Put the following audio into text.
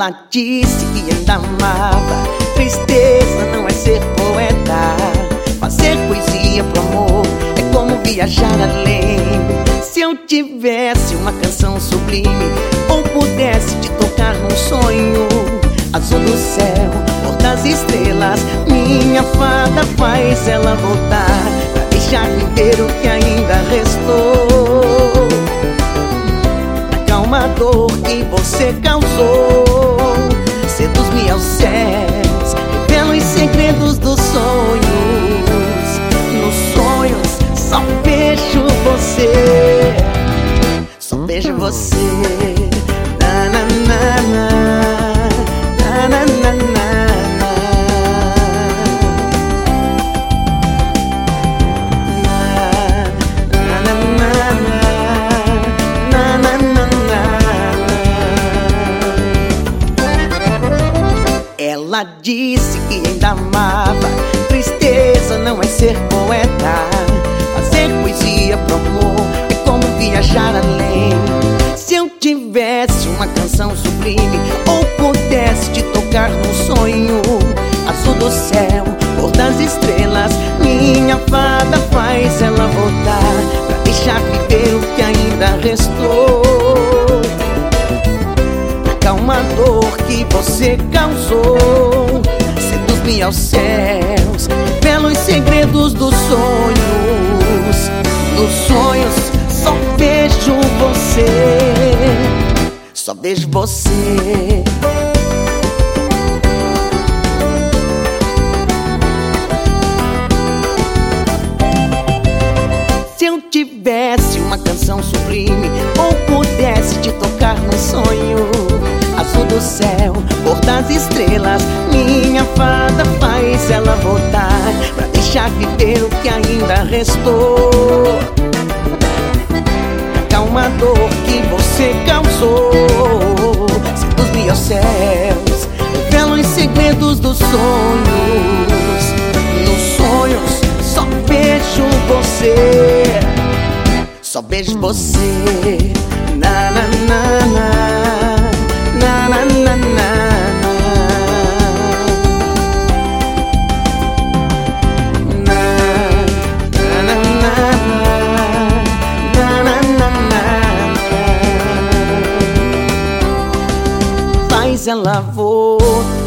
Ela disse que ainda amava. Tristeza não é ser poeta. Fazer poesia pro amor é como viajar além. Se eu tivesse uma canção sublime, ou pudesse te tocar num sonho, azul do céu, cor das estrelas, minha fada faz ela voltar, pra deixar viver o que ainda restou. Acalma a dor que você causou, seduz-me aos céus, revela os segredos dos sonhos. Nos sonhos só vejo você, só vejo você. Na, na, na, na, na, na, na. Ela disse que ainda amava. Tristeza não é ser poeta. Fazer poesia pro amor é como viajar além. Se eu tivesse uma canção sublime, ou pudesse te tocar num sonho, azul do céu, cor das estrelas, minha fada faz ela voltar, pra deixar viver o que ainda restou. Acalma a dor que você causou, seduz-me aos céus, revela os segredos dos sonhos. Nos sonhos só vejo você, só vejo você. Se eu tivesse uma canção sublime, ou pudesse te tocar num sonho, azul do céu, cor das estrelas, minha fada faz ela voltar, pra deixar viver o que ainda restou. Acalma a dor que você causou, seduz-me aos céus, revela os segredos dos sonhos. Nos sonhos só vejo você, só vejo você. Na, na, na, na. Na, na, na, na, faz ela voltar.